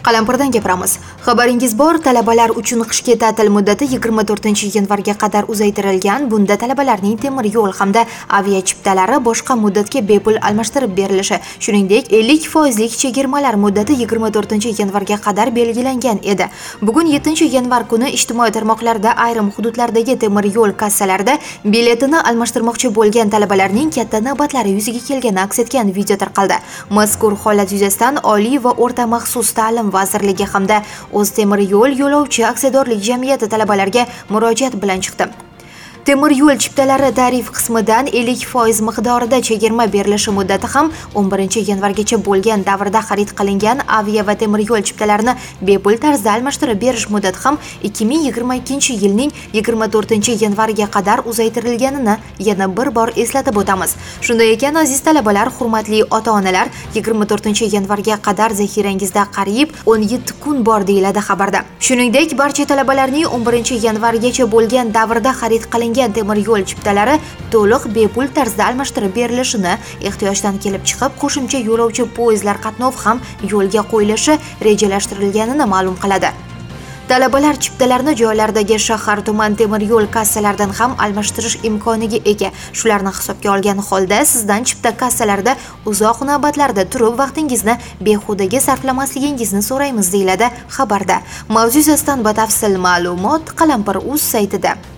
Qalampirdan gapiramiz. Xabaringiz bor, talabalar uchun qishki ta'til muddati 24-yanvarga qadar uzaytirilgan. Bunda talabalarning temir yo'l hamda avia chiptalari boshqa muddatga bepul almashtirib berilishi, shuningdek 50% chegirmalar muddati 24-yanvarga qadar belgilangan edi. Bugun 7-yanvar kuni ijtimoiy tarmoqlarda ayrim hududlardagi temir yo'l kassalarida biletini almashtirmoqchi bo'lgan talabalarning katta navbatlari yuzaga kelgani aks etgan video tarqaldi. Mazkur holat yuzasidan Oliy va o'rta maxsus ta'lim vazirligi hamda O'ztemir yo'l yo'lovchi aksiyadorlik jamiyati talabalarga murojaat bilan chiqdi. Temir yo'l chiptalari tarif qismidan 50% miqdorida chegirma berilishi muddati ham 11-yanvargacha bo'lgan davrda xarid qilingan avia va temir yo'l chiptalarini bepul tarzda almashtirib berish muddati ham 2022-yilning 24-yanvariga qadar uzaytirilganini yana bir bor eslatib o'tamiz. Shunday ekan, aziz talabalar, hurmatli ota-onalar, 24-yanvarga qadar zaxirangizda qariyb 17 kun bor deyiladi xabarda. Shuningdek, barcha talabalarning 11-yanvargacha bo'lgan davrda xarid qilingan temir yo'l chiptalari to'liq bepul tarzda almashtirib berilishini, ehtiyojdan kelib chiqib qo'shimcha yo'lovchi poyezdlar qatnovi ham yo'lga qo'yilishi rejalashtirilganini ma'lum qiladi. Talabalar chiptalarni joylardagi shahar, tuman temir yo'l kassalaridan ham almashtirish imkoniga ega. Shularni hisobga olgan holda sizdan chipta kassalarida uzoq navbatlarda turib vaqtingizni behudaga sarflamasligingizni so'raymiz, deyiladi xabarda. Mavzu yuzasidan batafsil ma'lumot Qalampir.uz saytida.